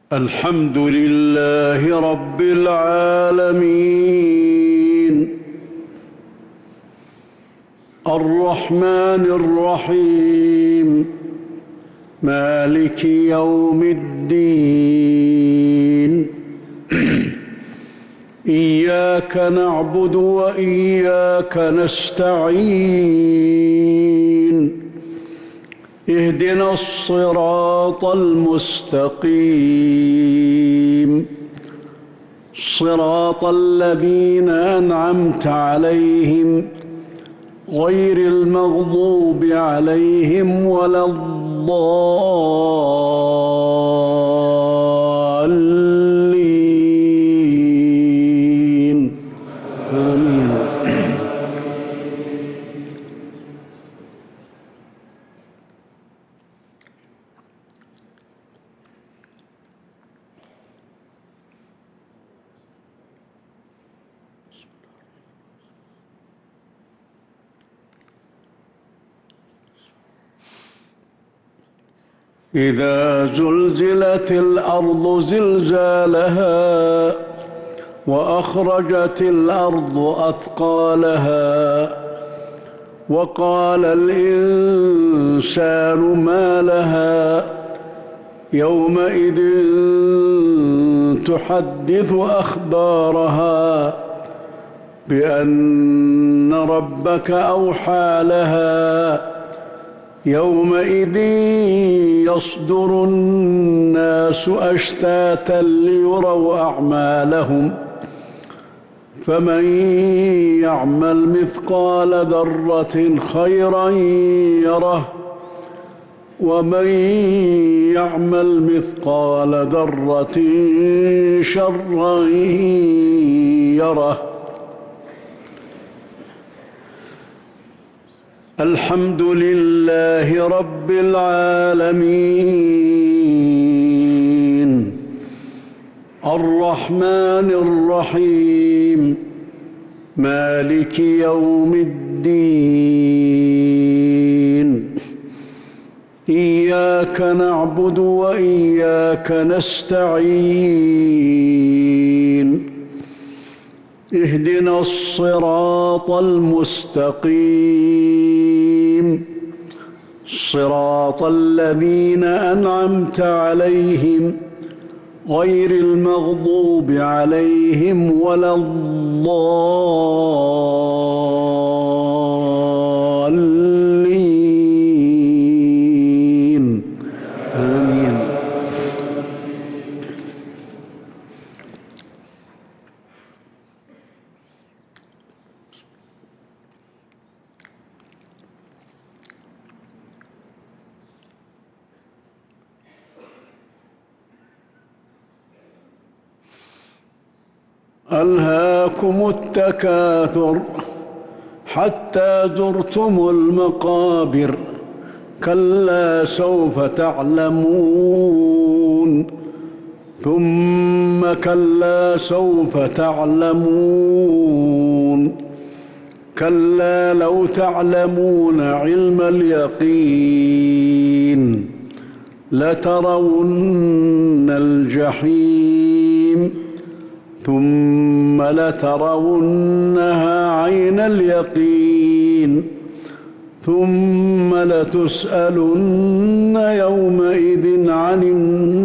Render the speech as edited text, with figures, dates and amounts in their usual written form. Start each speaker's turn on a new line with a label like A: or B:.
A: الحمد لله رب العالمين الرحمن الرحيم مالك يوم الدين إياك نعبد وإياك نستعين اهدنا الصراط المستقيم صراط الذين أنعمت عليهم غير المغضوب عليهم ولا الضالين آمين. إذا زلزلت الأرض زلزالها وأخرجت الأرض أثقالها وقال الإنسان ما لها يومئذ تحدث أخبارها بأن ربك أوحى لها يومئذ يصدر الناس أشتاتا ليروا أعمالهم فمن يعمل مثقال ذرة خيرا يره ومن يعمل مثقال ذرة شرا يره. الحمد لله رب العالمين الرحمن الرحيم مالك يوم الدين إياك نعبد وإياك نستعين اهدنا الصراط المستقيم صراط الذين أنعمت عليهم غير المغضوب عليهم ولا الضالين آمين. ألهاكم التكاثر حتى زرتم المقابر كلا سوف تعلمون ثم كلا سوف تعلمون كلا لو تعلمون علم اليقين لترون الجحيم ثم لترونها عين اليقين ثم لتسألن يومئذ عن